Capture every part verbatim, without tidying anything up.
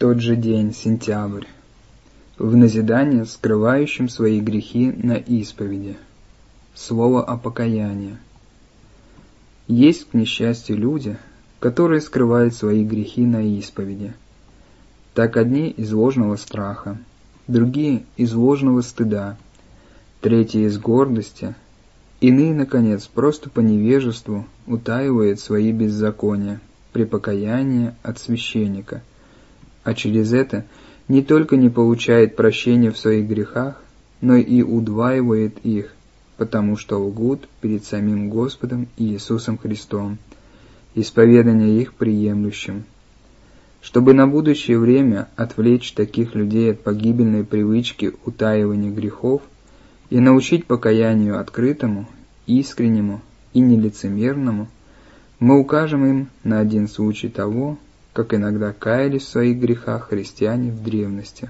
тот же день, сентябрь. В назидание скрывающим свои грехи на исповеди. Слово о покаянии. Есть, к несчастью, люди, которые скрывают свои грехи на исповеди. Так одни из ложного страха, другие из ложного стыда, третьи из гордости, иные, наконец, просто по невежеству утаивают свои беззакония при покаянии от священника, а через это не только не получает прощения в своих грехах, но и удваивает их, потому что лгут перед самим Господом Иисусом Христом, исповедание их приемлющим. Чтобы на будущее время отвлечь таких людей от погибельной привычки утаивания грехов и научить покаянию открытому, искреннему и нелицемерному, мы укажем им на один случай того, как иногда каялись в своих грехах христиане в древности.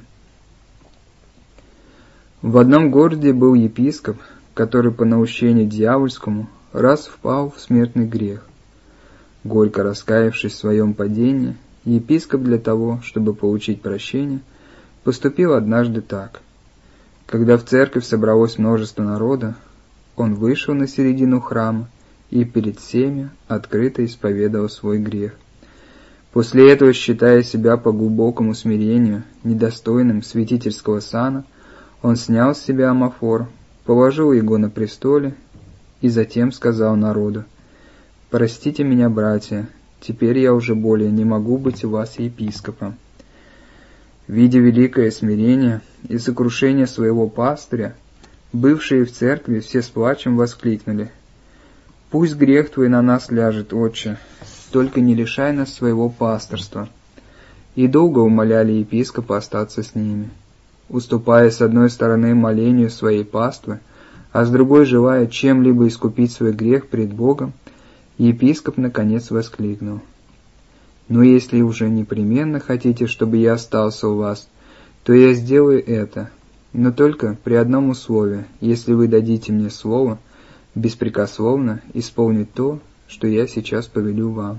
В одном городе был епископ, который по наущению дьявольскому раз впал в смертный грех. Горько раскаявшись в своем падении, епископ для того, чтобы получить прощение, поступил однажды так. Когда в церковь собралось множество народа, он вышел на середину храма и перед всеми открыто исповедовал свой грех. После этого, считая себя по глубокому смирению недостойным святительского сана, он снял с себя амафор, положил его на престоле и затем сказал народу: «Простите меня, братья, теперь я уже более не могу быть у вас епископом». Видя великое смирение и сокрушение своего пастыря, бывшие в церкви все с плачем воскликнули: «Пусть грех твой на нас ляжет, отче, только не лишай нас своего пасторства». И долго умоляли епископа остаться с ними, уступая с одной стороны молению своей паствы, а с другой желая чем-либо искупить свой грех пред Богом. Епископ наконец воскликнул: «Ну, если уже непременно хотите, чтобы я остался у вас, то я сделаю это, но только при одном условии, если вы дадите мне слово беспрекословно исполнить то, что я сейчас повелю вам».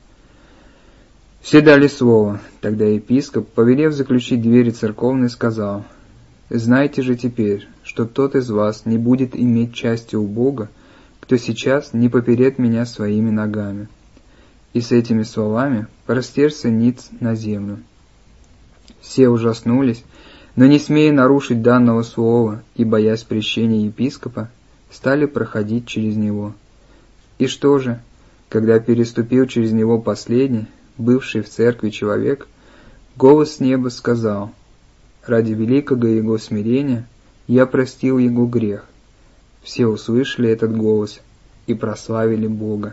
Все дали слово. Тогда епископ, повелев заключить двери церковные, сказал: «Знайте же теперь, что тот из вас не будет иметь части у Бога, кто сейчас не поперет меня своими ногами». И с этими словами простерся ниц на землю. Все ужаснулись, но не смея нарушить данного слова и боясь прещения епископа, стали проходить через него. И что же, когда переступил через него последний, бывший в церкви человек, голос с неба сказал: «Ради великого его смирения я простил его грех». Все услышали этот голос и прославили Бога.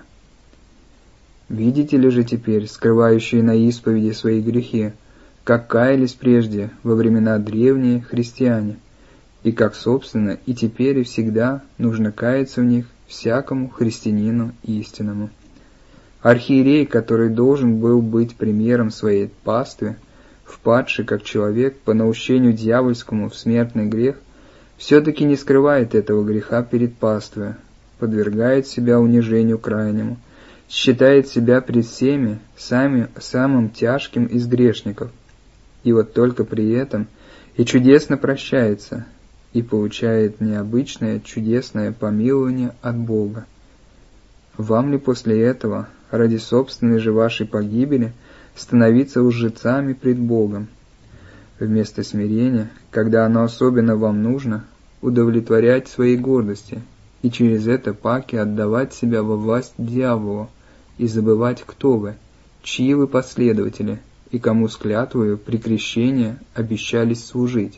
Видите ли же теперь, скрывающие на исповеди свои грехи, как каялись прежде во времена древние христиане, и как, собственно, и теперь и всегда нужно каяться в них всякому христианину истинному. Архиерей, который должен был быть примером своей пастве, впадший как человек по наущению дьявольскому в смертный грех, все-таки не скрывает этого греха перед паствой, подвергает себя унижению крайнему, считает себя пред всеми сами, самым тяжким из грешников, и вот только при этом и чудесно прощается, и получает необычное чудесное помилование от Бога. Вам ли после этого, ради собственной же вашей погибели, становиться лжецами пред Богом? Вместо смирения, когда оно особенно вам нужно, удовлетворять своей гордости и через это паки отдавать себя во власть дьяволу и забывать, кто вы, чьи вы последователи и кому с клятвою при крещении обещались служить.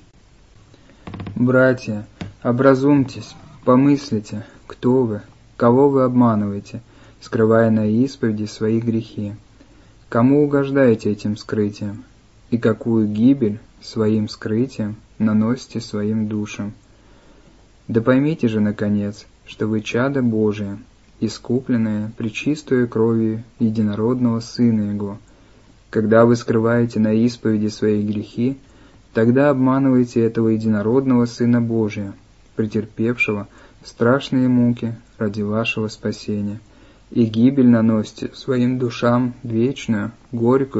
Братья, образумьтесь, помыслите, кто вы, кого вы обманываете, скрывая на исповеди свои грехи, кому угождаете этим скрытием, и какую гибель своим скрытием наносите своим душам. Да поймите же, наконец, что вы чадо Божие, искупленное пречистою кровью единородного Сына Его. Когда вы скрываете на исповеди свои грехи, тогда обманываете этого единородного Сына Божия, претерпевшего страшные муки ради вашего спасения, и гибель наносите своим душам вечную, горькую,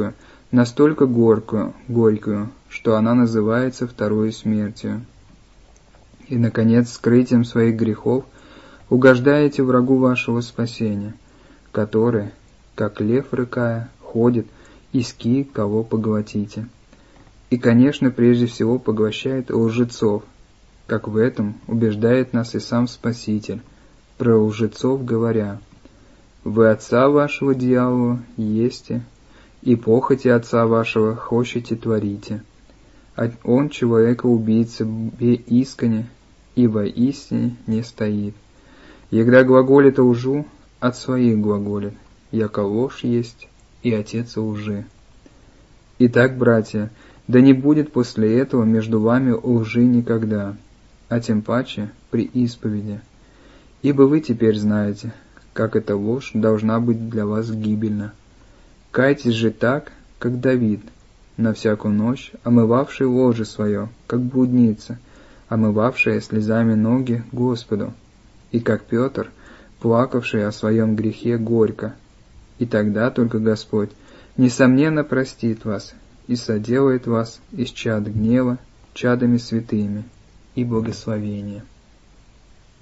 настолько горькую, горькую, что она называется второй смертью. И, наконец, скрытием своих грехов угождаете врагу вашего спасения, который, как лев рыкая, ходит, иски, кого поглотите. И, конечно, прежде всего поглощает лжецов, как в этом убеждает нас и сам Спаситель, про лжецов говоря: «Вы отца вашего дьявола есте, и похоти отца вашего хочете творите. А он человека-убийца беискренне, и воистине не стоит. Егда глаголит лжу, от своих глаголит, яко ложь есть и отец лжи». Итак, братья, да не будет после этого между вами лжи никогда, а тем паче при исповеди. Ибо вы теперь знаете, как эта ложь должна быть для вас гибельна. Кайтесь же так, как Давид, на всякую ночь омывавший ложе свое, как блудница, омывавшая слезами ноги Господу, и как Петр, плакавший о своем грехе горько. И тогда только Господь, несомненно, простит вас и соделает вас из чад гнева чадами святыми и благословения.